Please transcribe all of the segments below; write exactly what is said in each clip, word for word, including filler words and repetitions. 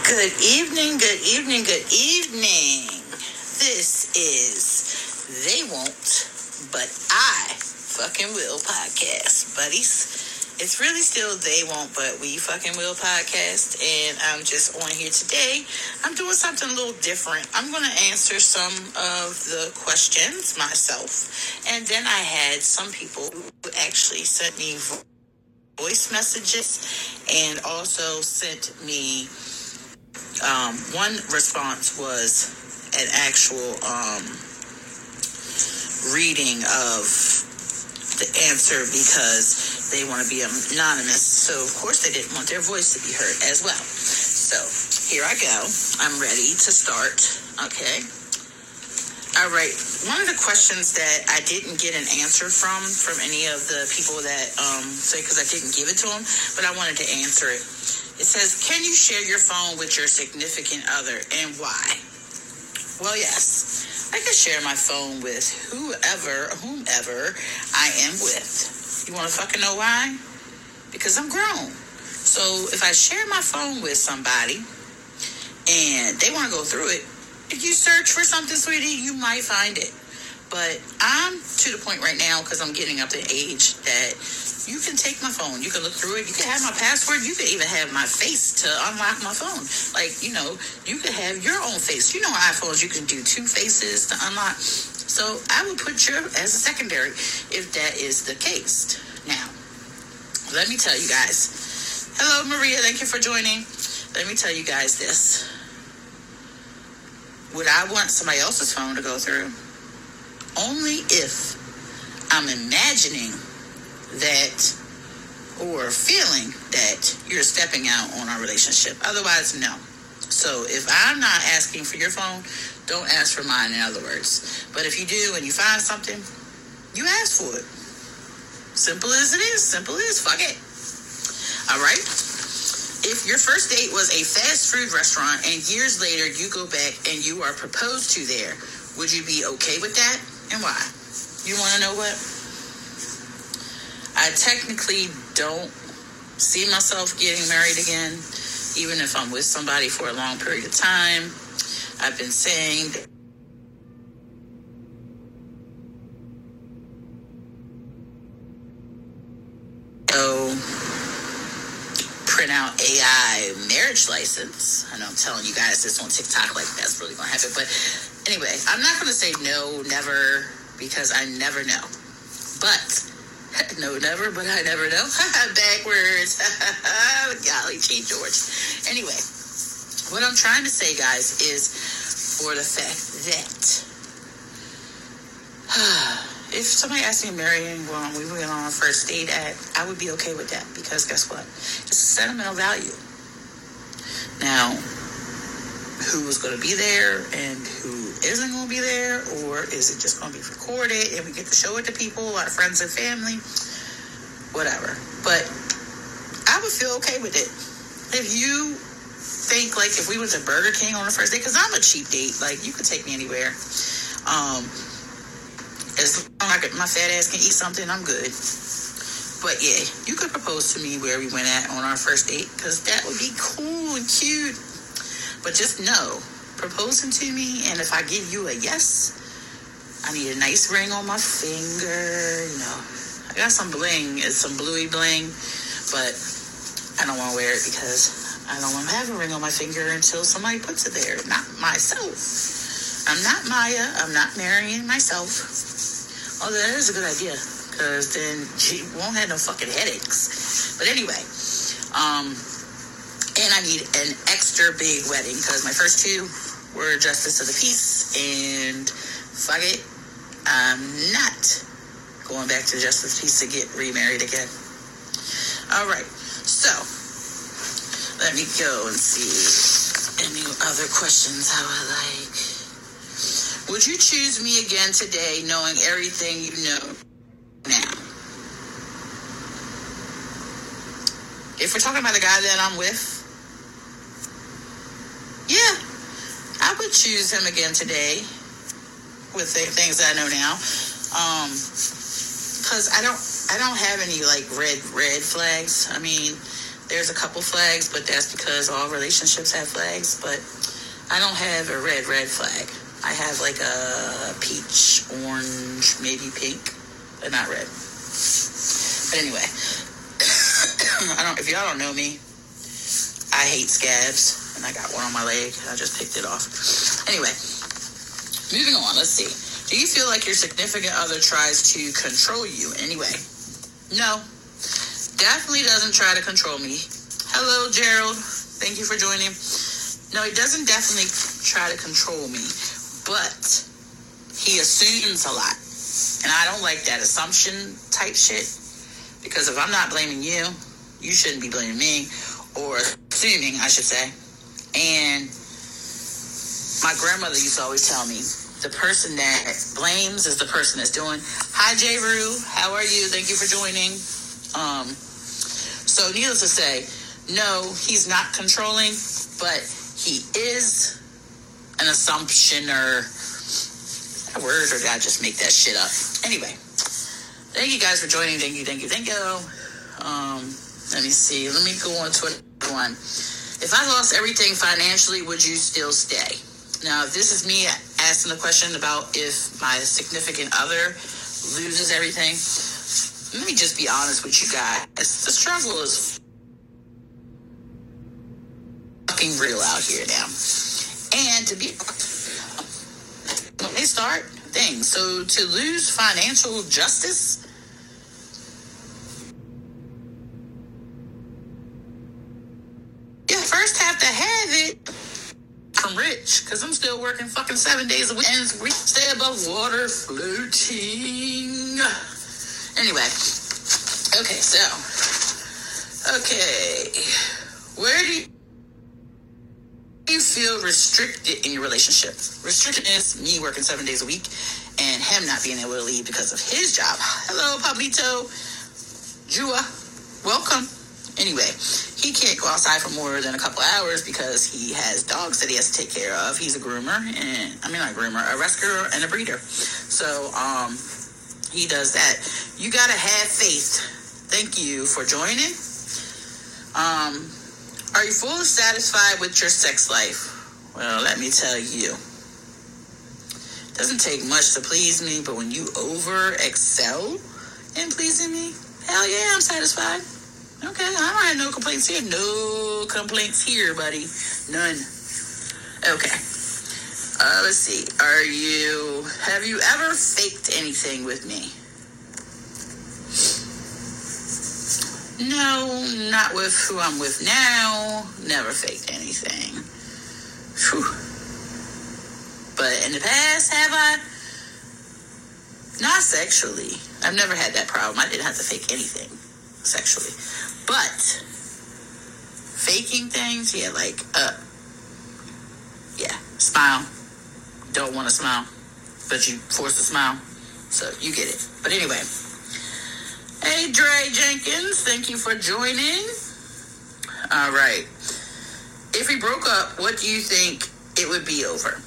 Good evening, good evening, good evening. This is They Won't, But I Fucking Will podcast, buddies. It's really still They Won't, But We Fucking Will podcast, and I'm just on here today. I'm doing something a little different. I'm going to answer some of the questions myself, and then I had some people who actually sent me voice messages and also sent me um, one response was an actual um, reading of the answer because they want to be anonymous. So, of course, they didn't want their voice to be heard as well. So, here I go. I'm ready to start. Okay. All right. One of the questions that I didn't get an answer from, from any of the people that um, say, because I didn't give it to them, but I wanted to answer it. It says, can you share your phone with your significant other and why? Well, yes. I can share my phone with whoever, whomever I am with. You want to fucking know why? Because I'm grown. So if I share my phone with somebody and they want to go through it, if you search for something, sweetie, you might find it. But I'm to the point right now, because I'm getting up to age, that you can take my phone. You can look through it. You can have my password. You can even have my face to unlock my phone. Like, you know, you can have your own face. You know, on iPhones, you can do two faces to unlock. So I would put your as a secondary if that is the case. Now, let me tell you guys. Hello, Maria. Thank you for joining. Let me tell you guys this. Would I want somebody else's phone to go through? Only if I'm imagining that or feeling that you're stepping out on our relationship. Otherwise, no. So if I'm not asking for your phone, don't ask for mine, in other words. But if you do and you find something, you ask for it. Simple as it is. Simple as fuck it. All right? If your first date was a fast food restaurant and years later you go back and you are proposed to there, would you be okay with that? And why? You want to know what? I technically don't see myself getting married again, even if I'm with somebody for a long period of time. I've been saying that so print out A I marriage license. I know I'm telling you guys this on TikTok like that's really going to happen. But anyway, I'm not going to say no, never, because I never know. But no, never, but I never know. Backwards. Golly, Chief George. Anyway, what I'm trying to say, guys, is for the fact that if somebody asked me to marry when we went on our first date, at, I would be okay with that because guess what? It's a sentimental value. Now, who's going to be there and who isn't going to be there, or is it just going to be recorded and we get to show it to people, our friends and family, whatever. But I would feel okay with it. If you think, like, if we went to Burger King on the first date, because I'm a cheap date, like, you could take me anywhere. Um, as long as my fat ass can eat something, I'm good. But yeah, you could propose to me where we went at on our first date, because that would be cool and cute. But just know, proposing to me, and if I give you a yes, I need a nice ring on my finger. You know, I got some bling, it's some bluey bling, but I don't want to wear it because I don't want to have a ring on my finger until somebody puts it there. Not myself. I'm not Maya. I'm not marrying myself. Although that is a good idea, because then she won't have no fucking headaches. But anyway, um... and I need an extra big wedding because my first two were justice of the peace, and fuck it, I'm not going back to justice of the peace to get remarried again. All right, so let me go and see any other questions how I like. Would you choose me again today, knowing everything you know now? If we're talking about the guy that I'm with, yeah, I would choose him again today with the things that I know now. Um, because I don't, I don't have any like red, red flags. I mean, There's a couple flags, but that's because all relationships have flags. But I don't have a red, red flag. I have like a peach, orange, maybe pink, but not red. But anyway, I don't. If y'all don't know me, I hate scabs, and I got one on my leg. I just picked it off. Anyway, moving on. Let's see. Do you feel like your significant other tries to control you in any way? No. Definitely doesn't try to control me. Hello, Gerald. Thank you for joining. No, he doesn't definitely try to control me, but he assumes a lot. And I don't like that assumption type shit, because if I'm not blaming you, you shouldn't be blaming me, or assuming, I should say. And my grandmother used to always tell me, the person that blames is the person that's doing. Hi, J. Rue. How are you? Thank you for joining. Um, so needless to say, no, he's not controlling, but he is an assumption, or a word, or did I just make that shit up? Anyway, thank you guys for joining. Thank you, thank you, thank you. Um, let me see. Let me go on to another one. If I lost everything financially, would you still stay? Now, this is me asking the question about if my significant other loses everything. Let me just be honest with you guys. The struggle is fucking real out here now. And to be, when they start things, so to lose financial justice, you first have to have it. I'm rich, because I'm still working fucking seven days a week, and we stay above water, floating. Anyway, okay, so, okay, where do you feel restricted in your relationship? Restricted is me working seven days a week, and him not being able to leave because of his job. Hello, Pablito, Jua, welcome. Anyway, he can't go outside for more than a couple hours because he has dogs that he has to take care of. He's a groomer, and I mean not a groomer, a rescuer and a breeder. So, um, he does that. You gotta have faith. Thank you for joining. Um, are you fully satisfied with your sex life? Well, let me tell you. It doesn't take much to please me, but when you over excel in pleasing me, hell yeah, I'm satisfied. Okay, I don't have no complaints here. No complaints here, buddy. None. Okay. Uh, let's see. Are you... Have you ever faked anything with me? No, not with who I'm with now. Never faked anything. Whew. But in the past, have I? Not sexually. I've never had that problem. I didn't have to fake anything sexually. But faking things, yeah, like, uh, yeah, smile. Don't want to smile, but you force a smile. So you get it. But anyway. Hey, Dre Jenkins, thank you for joining. All right. If we broke up, what do you think it would be over?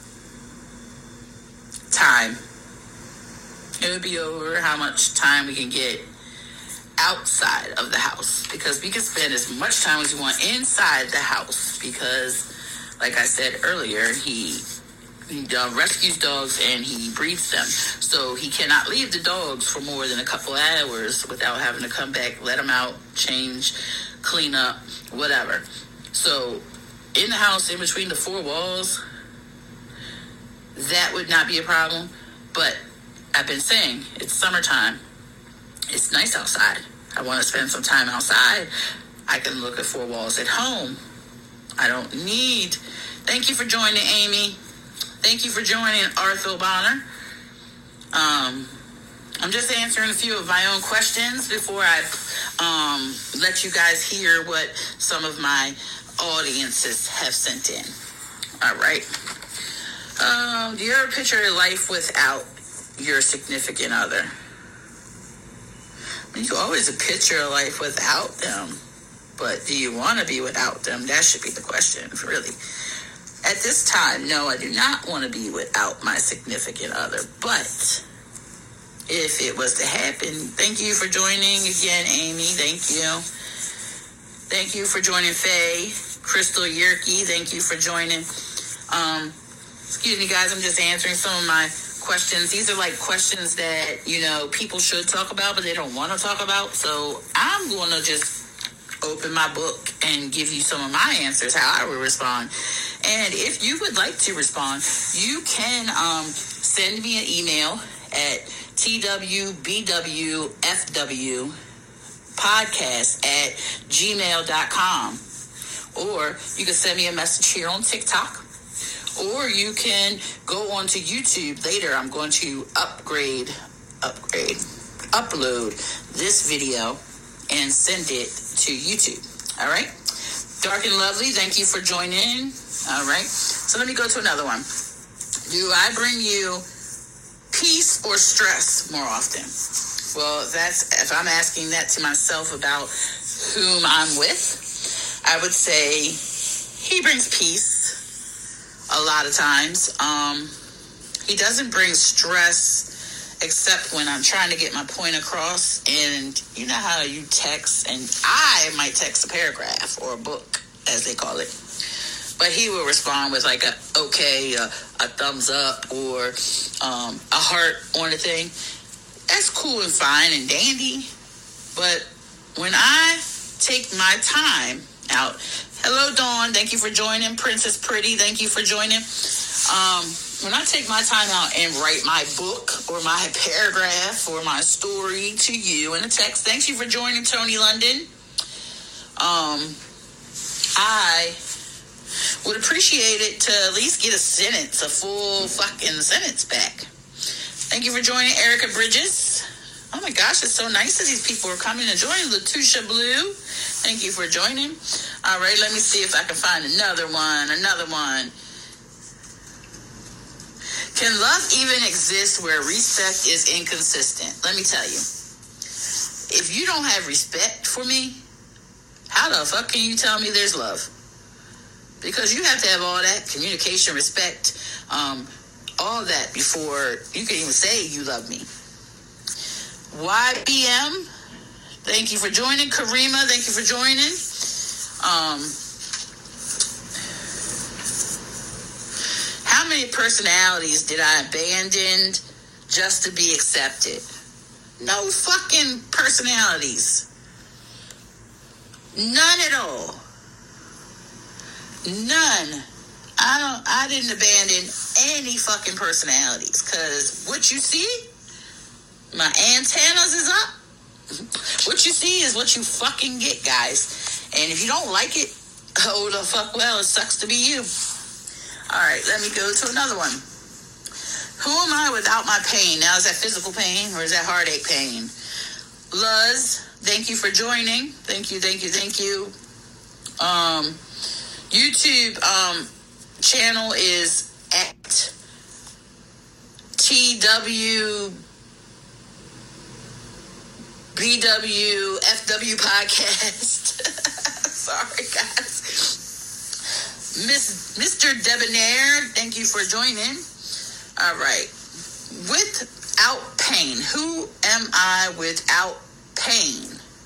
Time. It would be over how much time we can get outside of the house, because we can spend as much time as we want inside the house, because like I said earlier, he he uh, rescues dogs and he breeds them, so he cannot leave the dogs for more than a couple hours without having to come back, let them out, change, clean up, whatever. So in the house, in between the four walls, that would not be a problem. But I've been saying, it's summertime, it's nice outside. I want to spend some time outside. I can look at four walls at home. I don't need... Thank you for joining, Amy. Thank you for joining, Arthur Bonner. Um, I'm just answering a few of my own questions before I um, let you guys hear what some of my audiences have sent in. All right. Um, do you ever picture your life without your significant other? I mean, you always picture a life without them, but do you want to be without them? That should be the question, really. At this time, no, I do not want to be without my significant other, but if it was to happen, thank you for joining again, Amy, thank you. Thank you for joining. Faye. Crystal Yerke, thank you for joining. Um, excuse me, guys. I'm just answering some of my questions. These are like questions that, you know, people should talk about, but they don't want to talk about. So I'm going to just open my book and give you some of my answers, how I would respond. And if you would like to respond, you can um, send me an email at T W B W F W podcast at gmail dot com. Or you can send me a message here on TikTok. Or you can go onto YouTube. Later, I'm going to upgrade, upgrade, upload this video and send it to YouTube. All right? Dark and Lovely, thank you for joining. All right? So let me go to another one. Do I bring you peace or stress more often? Well, that's if I'm asking that to myself about whom I'm with, I would say he brings peace a lot of times. Um, he doesn't bring stress except when I'm trying to get my point across. And you know how you text, and I might text a paragraph or a book, as they call it. But he will respond with like a okay, a, a thumbs up, or um, a heart on the thing. That's cool and fine and dandy. But when I take my time out. Hello, Dawn. Thank you for joining. Princess Pretty, thank you for joining. Um, when I take my time out and write my book or my paragraph or my story to you in a text, thank you for joining, Tony London. Um, I would appreciate it to at least get a sentence, a full fucking sentence back. Thank you for joining, Erica Bridges. Oh my gosh, it's so nice that these people are coming and joining. Latusha Blue, thank you for joining. All right, let me see if I can find another one, another one. Can love even exist where respect is inconsistent? Let me tell you. If you don't have respect for me, how the fuck can you tell me there's love? Because you have to have all that, communication, respect, um, all that before you can even say you love me. Y B M, thank you for joining. Karima, thank you for joining. Um, how many personalities did I abandon just to be accepted? No fucking personalities. None at all. None. I don't. I didn't abandon any fucking personalities, because what you see, my antennas is up. What you see is what you fucking get, guys. And if you don't like it, oh the fuck well, it sucks to be you. Alright, let me go to another one. Who am I without my pain? Now, is that physical pain or is that heartache pain? Luz, thank you for joining. Thank you, thank you, thank you. Um, YouTube um, channel is at T W B W F W podcast. Sorry, guys. Miss Mister Debonair, thank you for joining. All right. Without pain. Who am I without pain?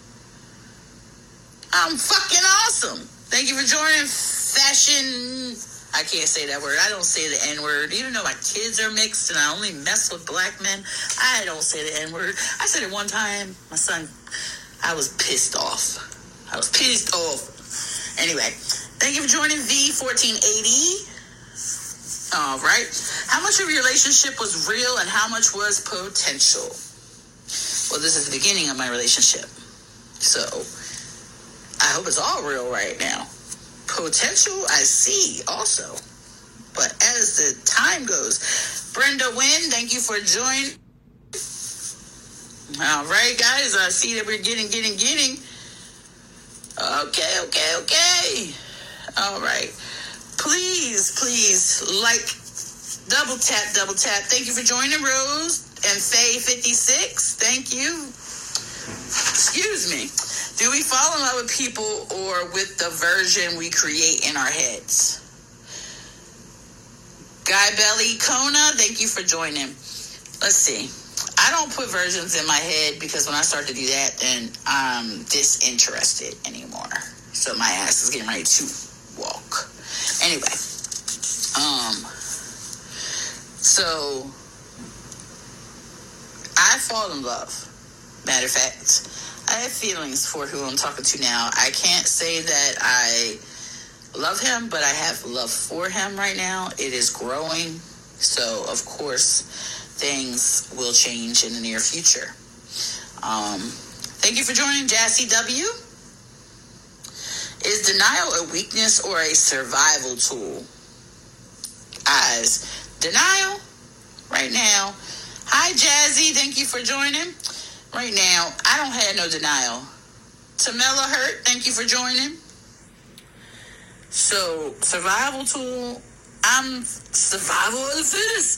I'm fucking awesome. Thank you for joining. Fashion. I can't say that word. I don't say the N-word. Even though my kids are mixed and I only mess with black men, I don't say the N-word. I said it one time. My son, I was pissed off. I was pissed off. Anyway, thank you for joining V fourteen eighty. All right. How much of your relationship was real and how much was potential? Well, this is the beginning of my relationship. So, I hope it's all real right now. Potential, I see also. But as the time goes, Brenda Wynn, thank you for joining. All right, guys, I see that we're getting, getting, getting. Okay, okay, okay. All right. Please, please, like, double tap, double tap. Thank you for joining, Rose and Faye fifty-six. Thank you. Excuse me. Do we fall in love with people or with the version we create in our heads? Guy Belly Kona, thank you for joining. Let's see. I don't put versions in my head because when I start to do that, then I'm disinterested anymore. So my ass is getting ready to walk. Anyway, um, so I fall in love. Matter of fact, I have feelings for who I'm talking to now. I can't say that I love him, but I have love for him right now. It is growing. So, of course, things will change in the near future. Um, thank you for joining Jassy W. Is denial a weakness or a survival tool? Guys, denial right now. Hi, Jazzy. Thank you for joining. Right now, I don't have no denial. Tamela Hurt, thank you for joining. So, survival tool, I'm survival of the fittest.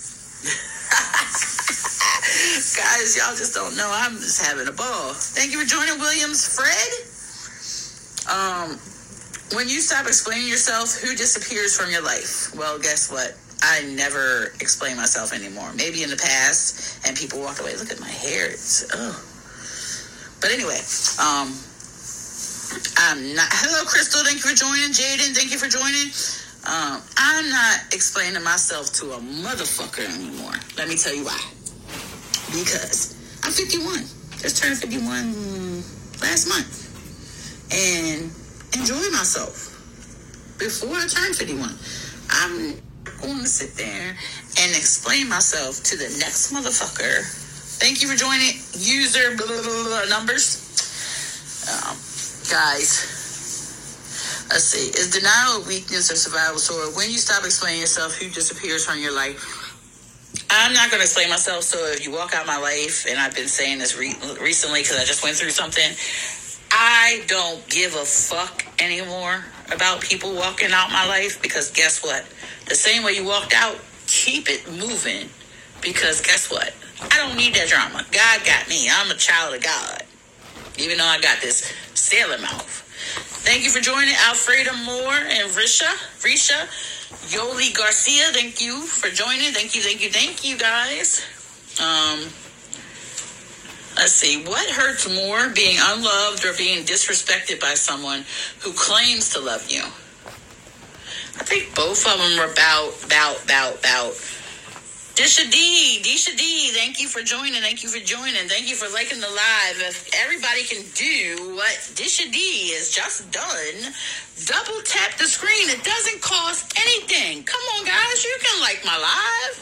Guys, y'all just don't know. I'm just having a ball. Thank you for joining, Williams Fred. Um, when you stop explaining yourself, who disappears from your life? Well, guess what? I never explain myself anymore. Maybe in the past, and people walked away. Look at my hair. It's, oh. But anyway, um, I'm not... Hello, Crystal. Thank you for joining. Jaden, thank you for joining. Um, I'm not explaining myself to a motherfucker anymore. Let me tell you why. Because I'm fifty-one. Just turned fifty-one last month. And enjoy myself. Before I turned fifty-one, I'm going to sit there and explain myself to the next motherfucker. Thank you for joining. User blah, blah, blah, blah, numbers. Um, guys, let's see. Is denial a weakness or survival tool? When you stop explaining yourself, who disappears from your life? I'm not going to explain myself, so if you walk out my life, and I've been saying this re- recently because I just went through something, I don't give a fuck anymore about people walking out my life, because guess what? The same way you walked out, keep it moving, because guess what? I don't need that drama. God got me. I'm a child of God, even though I got this sailor mouth. Thank you for joining Alfreda Moore and Risha. Risha. Yoli Garcia, thank you for joining. Thank you, thank you, thank you, guys. Um, let's see. What hurts more, being unloved or being disrespected by someone who claims to love you? I think both of them are about, about, about, about. Disha D, Disha D, thank you for joining. Thank you for joining. Thank you for liking the live. If everybody can do what Disha D has just done, double tap the screen. It doesn't cost anything. Come on, guys. You can like my live.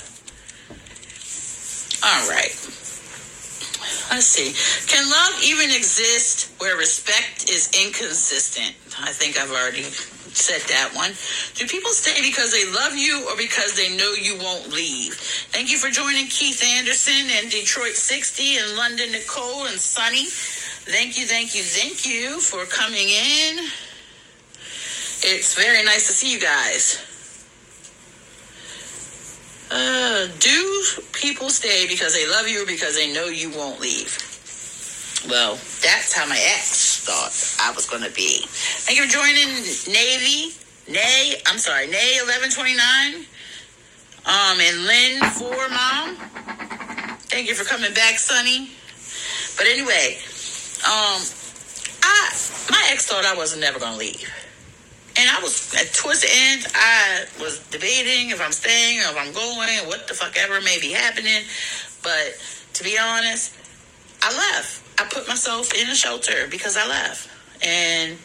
All right. Let's see. Can love even exist where respect is inconsistent? I think I've already said that one. Do people stay because they love you or because they know you won't leave? Thank you for joining Keith Anderson and Detroit sixty and London Nicole and Sunny. Thank you, thank you, thank you for coming in. It's very nice to see you guys. Uh, do people stay because they love you or because they know you won't leave? Well, that's how my ex thought I was going to be. Thank you for joining Navy. Nay, I'm sorry, Nay eleven twenty-nine. Um, and Lynn four Mom. Thank you for coming back, Sonny. But anyway, um, I my ex thought I wasn't never going to leave. And I was, towards the end, I was debating if I'm staying or if I'm going, what the fuck ever may be happening. But to be honest, I left. I put myself in a shelter because I left. And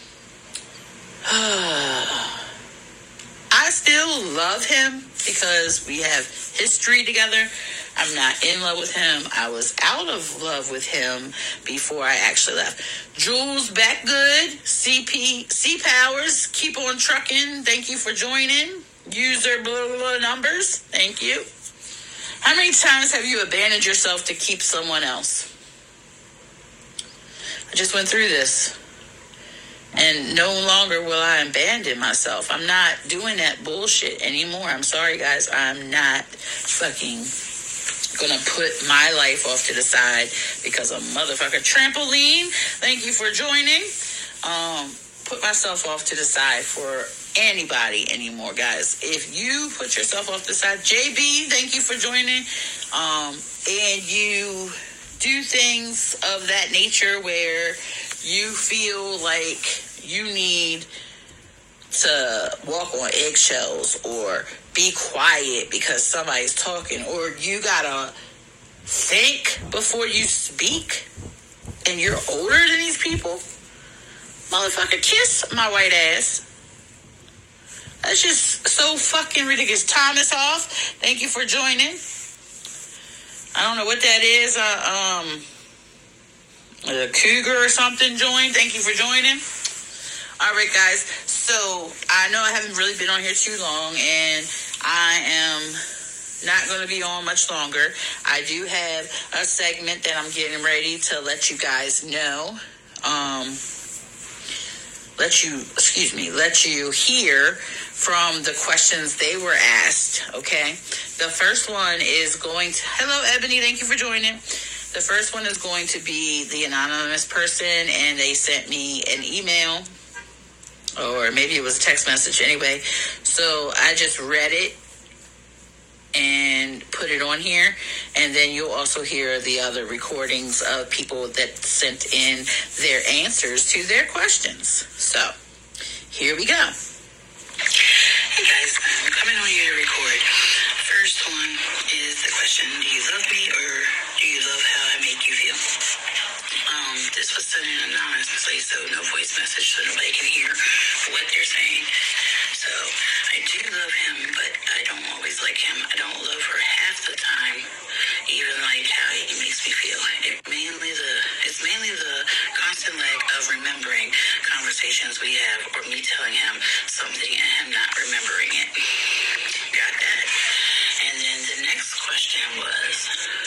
uh, I still love him because we have history together. I'm not in love with him. I was out of love with him before I actually left. Jules Backgood, C P, C Powers, keep on trucking. Thank you for joining. User blah, blah, blah numbers. Thank you. How many times have you abandoned yourself to keep someone else? I just went through this. And no longer will I abandon myself. I'm not doing that bullshit anymore. I'm sorry, guys. I'm not fucking gonna put my life off to the side because a motherfucker trampoline. Thank you for joining. Um, put myself off to the side for anybody anymore, guys. If you put yourself off the side, J B, thank you for joining. Um, and you do things of that nature where you feel like you need to walk on eggshells or be quiet because somebody's talking, or you gotta think before you speak, and you're older than these people, motherfucker, kiss my white ass. That's just so fucking ridiculous. Thomas Hoff, thank you for joining. I don't know what that is. Uh, um, a cougar or something joined. Thank you for joining. All right, guys. So I know I haven't really been on here too long, and I am not going to be on much longer. I do have a segment that I'm getting ready to let you guys know. Um, let you, excuse me, let you hear from the questions they were asked, okay? The first one is going to... Hello, Ebony. Thank you for joining. The first one is going to be the anonymous person, and they sent me an email, or maybe it was a text message anyway. So I just read it and put it on here, and then you'll also hear the other recordings of people that sent in their answers to their questions. So here we go. Hey guys, I'm coming on here to record. First one is the question, do you love me or do you love how I make you feel? Um, this was sent in anonymously, so no voice message, so nobody can hear what they're saying. So I do love him, but I don't always like him. I don't love her half the time, even like how he makes me feel. It mainly the it's mainly the constant lack of remembering conversations we have, or me telling him something and him not remembering it. Got that? And then the next question was,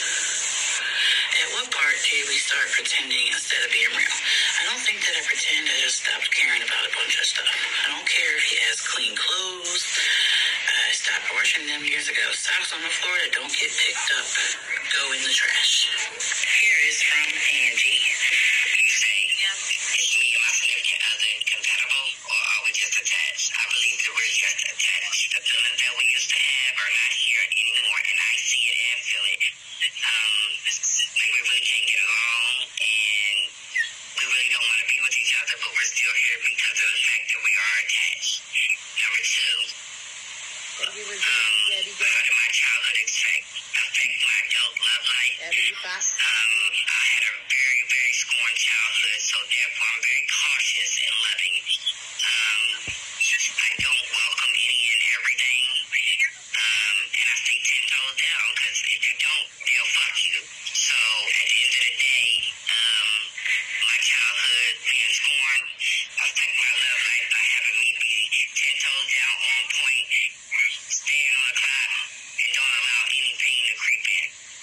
at what part did we start pretending instead of being real? I don't think that I pretend. I just stopped caring about a bunch of stuff. I don't care if he has clean clothes. I stopped washing them years ago. Socks on the floor that don't get picked up go in the trash. Here is from Angie. You say, is me and my significant other compatible, or are we just attached? I believe that we're just attached. The feelings that we used to have are not here anymore, and I see it and feel it. Um, like we really can't get along, and we really don't want to be with each other, but we're still here because of the fact that we are attached. Number two, um, how did my childhood affect, affect my adult love life? Um, I had a very, very scorned childhood, so therefore I'm very cautious and loving. Um, I don't welcome any and everything, um, and I stay ten toes down, because if you don't, they'll fuck you. So at the end of the day, um, my childhood being scorned affect my love life by having me be ten toes down, on point, staying on the clock, and don't allow any pain to creep in.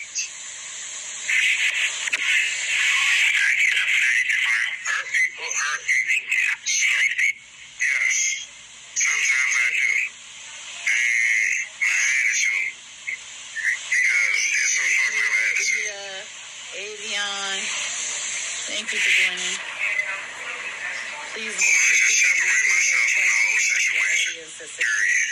Hurt people hurt you. Yes. Sometimes I do. And my attitude. Because it's a fucked up attitude. Avion, thank you for joining. Please. I want to just separate myself from the whole situation. Period.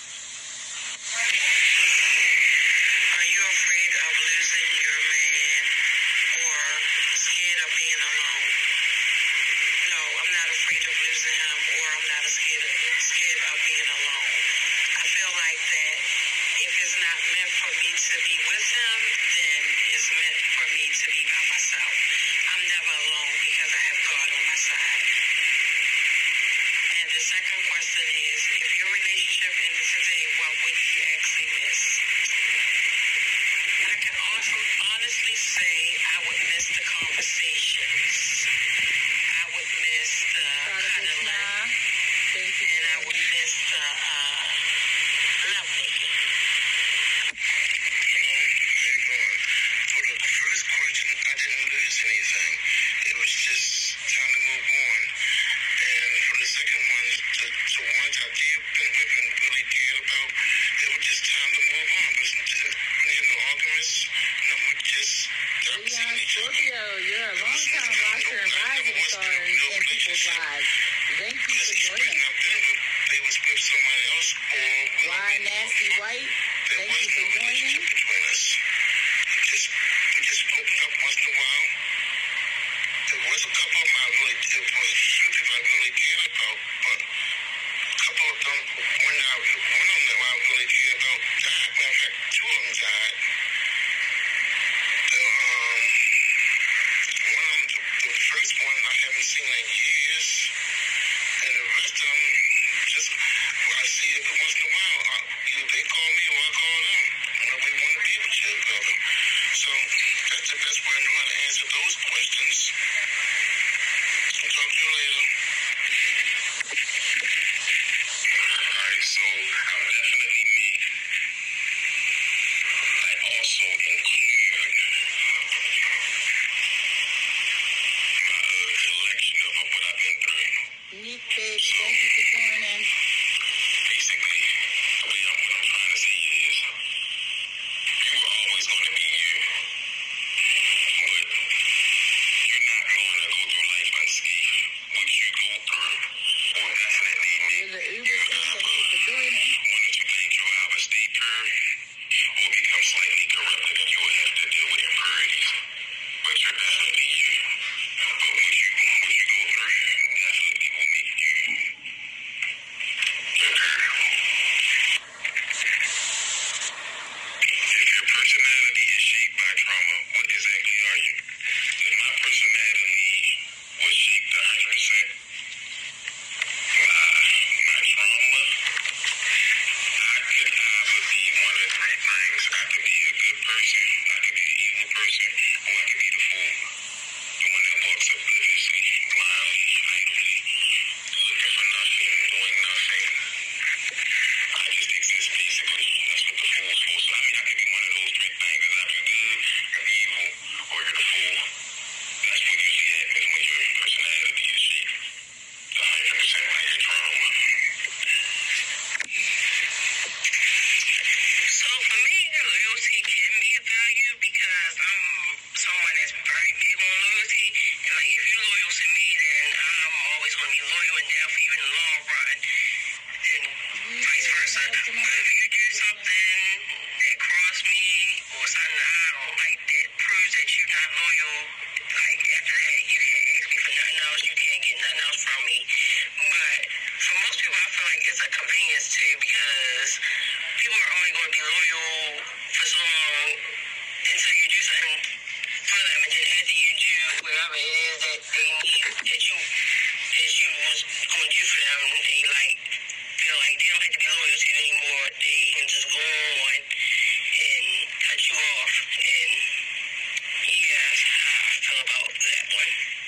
Are you afraid of losing your man or scared of being alone? No, I'm not afraid of losing him, or I'm not scared of, scared of being alone. I feel like that if it's not meant for me to be with him, then it's meant for me to be by myself. I'm never alone because I have God on my side. And the second question is, if your relationship ended today, what would you actually miss? I can also honestly say I would miss the conversations. I would miss the cuddling. And I would miss the uh, love making. For the first question, I didn't lose anything. It was just time to move on. And for the second one, the, the ones I did been with and really cared about, it was just time to move on. Because there were no arguments, no, we just stopped seeing each other. Scorpio, you're a long-time watcher and rising star in people's lives. Thank you for joining. They was with somebody else, or why nasty white? Thank you for joining. Between us. We just we just opened up once in a while. There was a couple of them I really, there was a few people I really cared once in a while, I, either they call me or I call them. And I really want to be with you, brother. So that's the best way I know how to answer those questions. I'll talk to you later. Alright, so I'll definitely meet. I also include my uh, collection of what I've been through. Nick, baby, so, thank you for joining. Basically, the way I'm, what I'm trying to say is, you are always going to be you, but you're not going to go through life unscathed. What you go through will definitely make you either one or two things. You'll either stay pure or become slightly corrupted, and you will have to deal with impurities. But you're definitely you. But what you what you go through definitely will make you impure. If your personality is shaped by trauma, what exactly are you? If my personality was shaped one hundred percent by my trauma, I could either be one of three things. I could be a good person, I could be an evil person, or I could be the fool. The one that walks obliviously, blindly, idly, looking for nothing, doing nothing. I just exist, basically. That's what the fool's for. So, I mean, I could be one of those three things. It's either you're good, you're evil, or you're the fool. That's what usually happens when your personality is shaped one hundred percent by your trauma. So for me, loyalty can be a value because I'm someone that's very big on loyalty. And like, if you're loyal to me, then I'm always going to be loyal and down for you in the long run. And vice versa. But if you do something that cross me or something I don't like that proves that you're not loyal, like after that, you can't ask me for nothing else. You can't get nothing else from me. But for most people, I feel like it's a convenience too because people are only going to be loyal for so long until you do something for them, and then after you do whatever it is that they need, that you that you was going to do for them, they like feel like they don't have to be loyal to you anymore. They can just go on and cut you off, and yeah, that's how I feel about that one.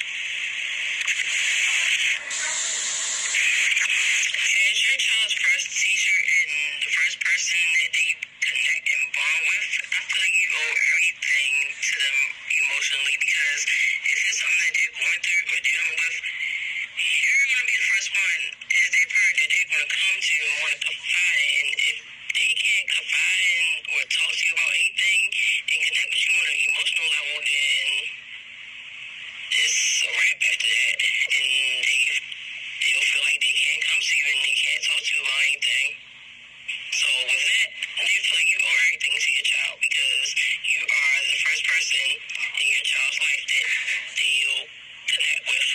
As your child's first teacher and the first person that they connect and bond with, I feel like you owe everything to them emotionally because if it's something that they're going through or dealing with, you're going to be the first one as their parent that they're going to come to and want to confide in. And if they can't confide in or talk to you about anything and connect with you on an emotional level, then it's a wrap after that. And they, they'll feel like they can't come to you and they can't talk to you about anything. So with that, you feel like you owe everything to your child because you are the first person in your child's life that they'll connect with.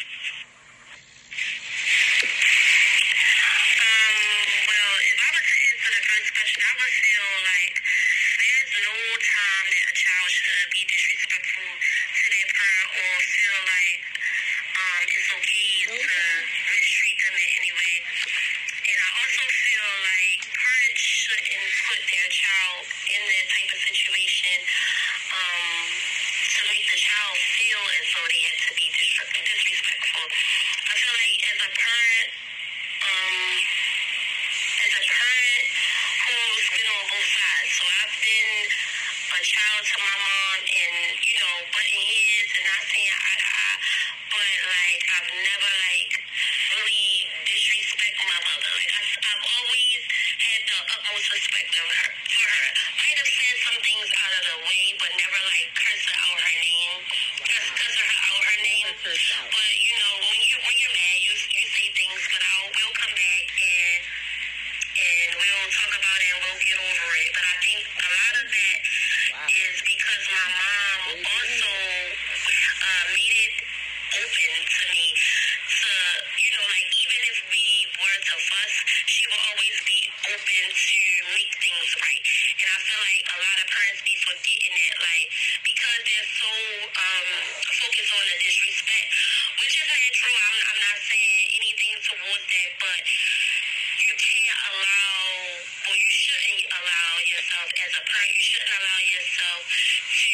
Um, well, if I was to answer the first question, I would feel like there's no time that a child should be disrespectful to their parent or feel like um, it's okay to mistreat them in any way. And I also feel like parents shouldn't put their child in that type of situation um, to make the child feel as though they have to be dis- disrespectful. I feel like as a parent, um, as a parent who's been on both sides, so I've been a child to my mom and, you know, butting heads and not saying eye to eye, but like I've never like really disrespect my mother. Like I, I've always had the utmost respect of her for her. Might have said some things out of the way, but never like curse her out her name, curse, curse her out her name. But you know, when you when you're mad, you you say things, but I'll we'll come back and and we'll talk about it and we'll get over it. But I think a lot of that is because my mom also uh, made it open to me to, you know, like even if we were to fuss, she will always be open to make things right. And I feel like a lot of parents be forgetting that, like, because they're so um, focused on the disrespect, which is natural. I'm, I'm not saying anything towards that, but you can't allow, or you shouldn't allow yourself as a parent, you shouldn't allow yourself to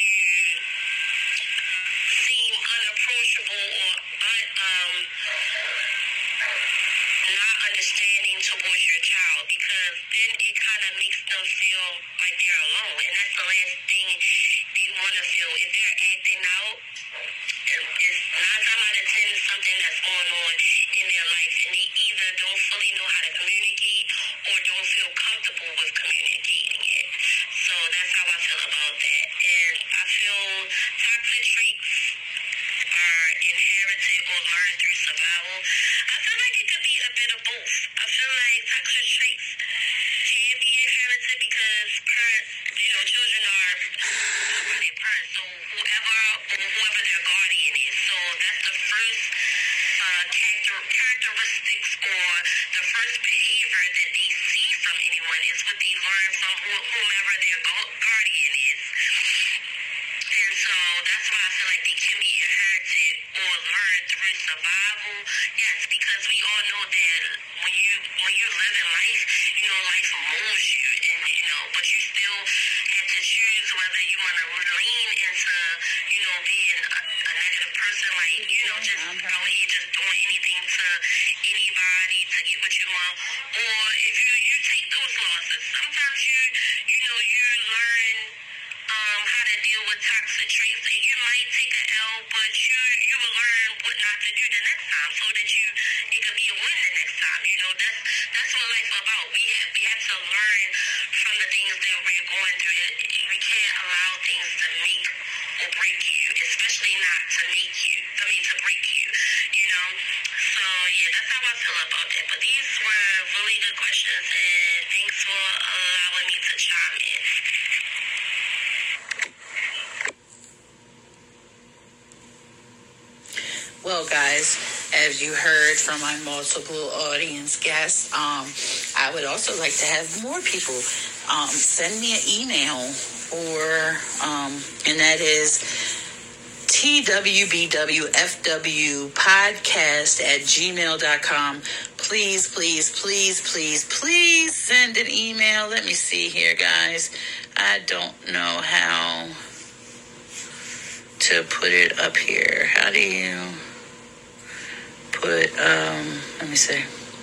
seem unapproachable or un, um, not understanding towards your child, because then it kind of makes them feel like they're alone, and that's the last thing they want to feel. If they're acting out, it's nine times out of ten something that's going on in their life, and they either don't fully know how to communicate or don't feel comfortable with communicating it. So that's how I feel about that. And I feel toxic traits are inherited or learned through survival. I feel like it could be a bit of both. I feel like toxic traits can be inherited because parents, you know, children are their parents, so whoever or whoever their guardian is. So that's the first uh, character, characteristics or the first behavior that they see from anyone is what they learn from whomever their guardian is. And so that's why I feel like they can be inherited or learned through survival. Yes, because we all know that when you when you live in life, you know, life molds you, and you know, but you still have to choose whether you want to lean into, you know, being a, a negative person, like, you know, just out here just doing anything to anybody to get what you want, or if you you take those losses. Sometimes you you know you learn um how to deal with toxic traits, and you might take an L, but you you will learn what not to do the next time, so that you it could be a win the next time. You know, that's that's what life's about. We have we have to learn from the things that we're going through. It, it, we can't allow things to make or break you, especially not to make you. I mean, to break you. You know. So yeah, that's how I feel about that. But these were really good questions, and thanks for allowing me to chime in. Well, guys, as you heard from my multiple audience guests, um, I would also like to have more people um, send me an email, or um, and that is T W B W F W podcast at gmail dot com. Please, please, please, please, please send an email. Let me see here, guys. I don't know how to put it up here. How do you put, um, let me see.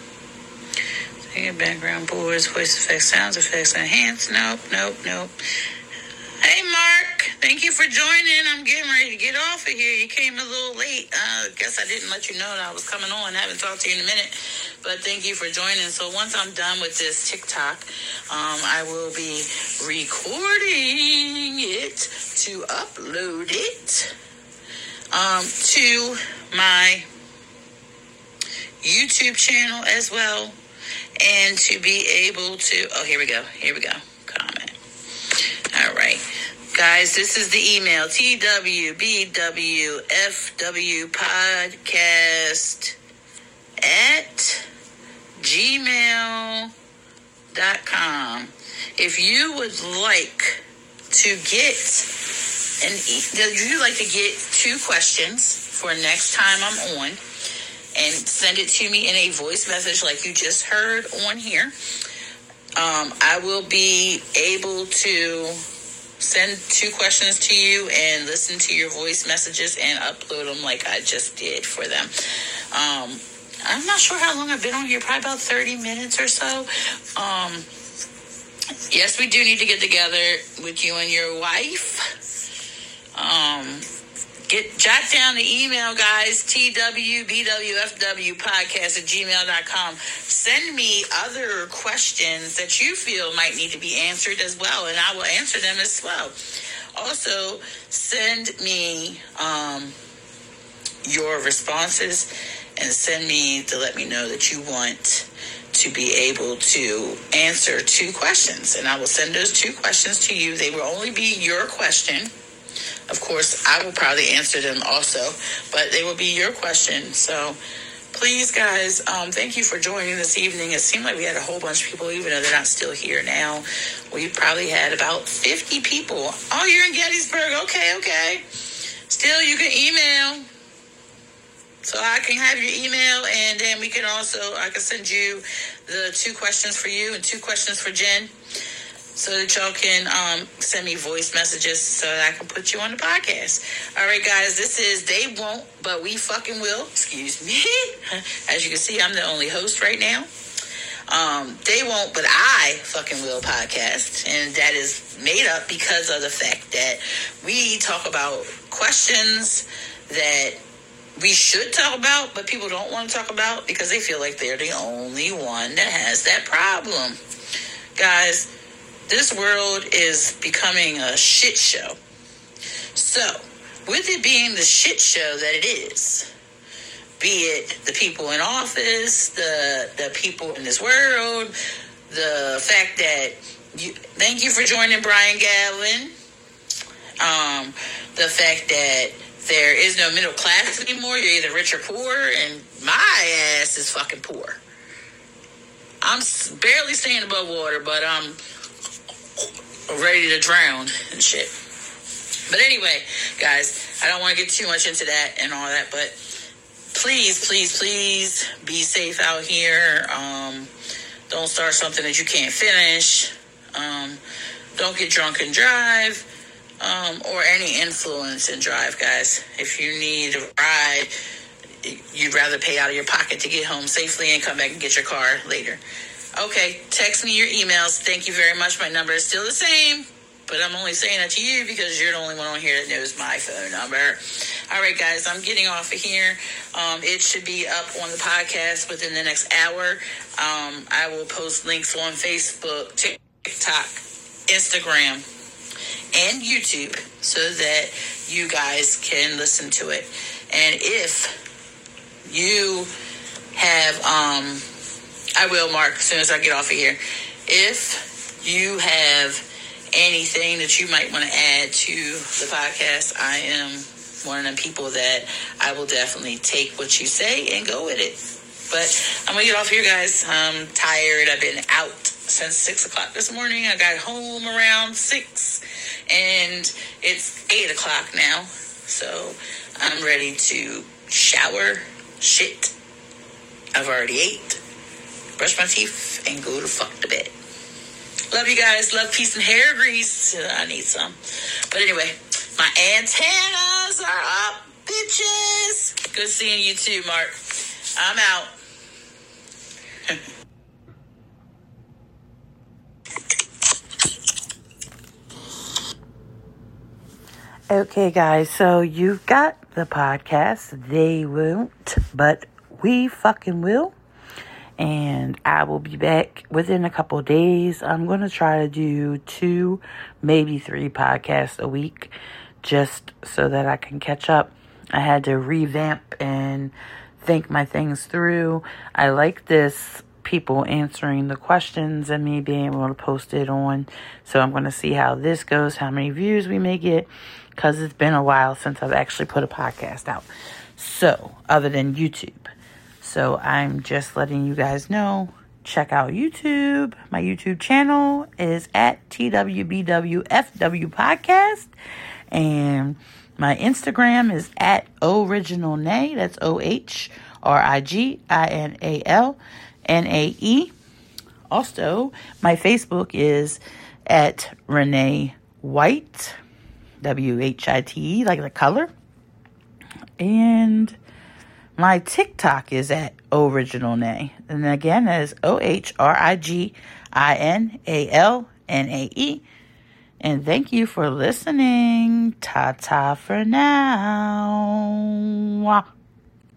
Background boards, voice effects, sounds effects, enhance. Nope, nope, nope. Hey, Mark. Thank you for joining. I'm getting ready to get off of here. You came a little late. I uh, guess I didn't let you know that I was coming on. I haven't talked to you in a minute. But thank you for joining. So once I'm done with this TikTok, um, I will be recording it to upload it um, to my YouTube channel as well. And to be able to, oh, here we go. Here we go. Comment. All right. Guys, this is the email, T W B W F W podcast at gmail dot com. If you would like to get, and if you like to get two questions for next time I'm on, and send it to me in a voice message like you just heard on here, um, I will be able to send two questions to you and listen to your voice messages and upload them like I just did for them. Um, I'm not sure how long I've been on here, probably about thirty minutes or so. Um, yes, we do need to get together with you and your wife. Um, get jot down the email, guys, T W B W F W podcast at gmail dot com. Send me other questions that you feel might need to be answered as well, and I will answer them as well. Also, send me um, your responses, and send me to let me know that you want to be able to answer two questions. And I will send those two questions to you. They will only be your question. Of course, I will probably answer them also, but they will be your question. So please, guys, um, thank you for joining this evening. It seemed like we had a whole bunch of people, even though they're not still here now. We probably had about fifty people. Oh, you're in Gettysburg. Okay, okay. Still, you can email. So I can have your email, and then we can also, I can send you the two questions for you and two questions for Jen, so that y'all can um, send me voice messages so that I can put you on the podcast. All right, guys, this is They Won't, But We Fucking Will. Excuse me. As you can see, I'm the only host right now. Um, They Won't, But I Fucking Will podcast. And that is made up because of the fact that we talk about questions that we should talk about, but people don't want to talk about because they feel like they're the only one that has that problem. Guys, this world is becoming a shit show. So, with it being the shit show that it is, be it the people in office, the the people in this world, the fact that you, thank you for joining Brian Gavin, um, the fact that there is no middle class anymore. You're either rich or poor, and my ass is fucking poor. I'm barely staying above water, but I'm ready to drown and shit. But anyway, guys, I don't want to get too much into that and all that, but please, please, please be safe out here. Um, don't start something that you can't finish. Um, don't get drunk and drive. Um, or any influence and drive, guys. If you need a ride, you'd rather pay out of your pocket to get home safely and come back and get your car later. Okay, text me your emails. Thank you very much. My number is still the same, but I'm only saying that to you because you're the only one on here that knows my phone number. All right, guys, I'm getting off of here. Um, it should be up on the podcast within the next hour. Um, I will post links on Facebook, TikTok, Instagram, and YouTube so that you guys can listen to it. And if you have, um, I will, Mark, as soon as I get off of here. If you have anything that you might want to add to the podcast, I am one of them people that I will definitely take what you say and go with it. But I'm going to get off here, guys. I'm tired. I've been out since six o'clock this morning. I got home around six, and it's eight o'clock now. So I'm ready to shower, shit. I've already ate, brush my teeth, and go to fuck to bed. Love you guys. Love, peace, and hair grease. I need some. But anyway, my antennas are up, bitches. Good seeing you too, Mark. I'm out. Okay, guys, so you've got the podcast, They Won't, But We Fucking Will. And I will be back within a couple of days. I'm going to try to do two, maybe three podcasts a week, just so that I can catch up. I had to revamp and think my things through. I like this, people answering the questions and me being able to post it on. So I'm going to see how this goes, how many views we may get, because it's been a while since I've actually put a podcast out. So, other than YouTube. So I'm just letting you guys know, check out YouTube. My YouTube channel is at T W B W F W Podcast. And my Instagram is at Original Nay. That's O H R I G I N A L N A E. Also, my Facebook is at Renee White. W H I T E, like the color. And my TikTok is at Original Nay. And again, that is O H R I G I N A L N A E. And thank you for listening. Ta-ta for now.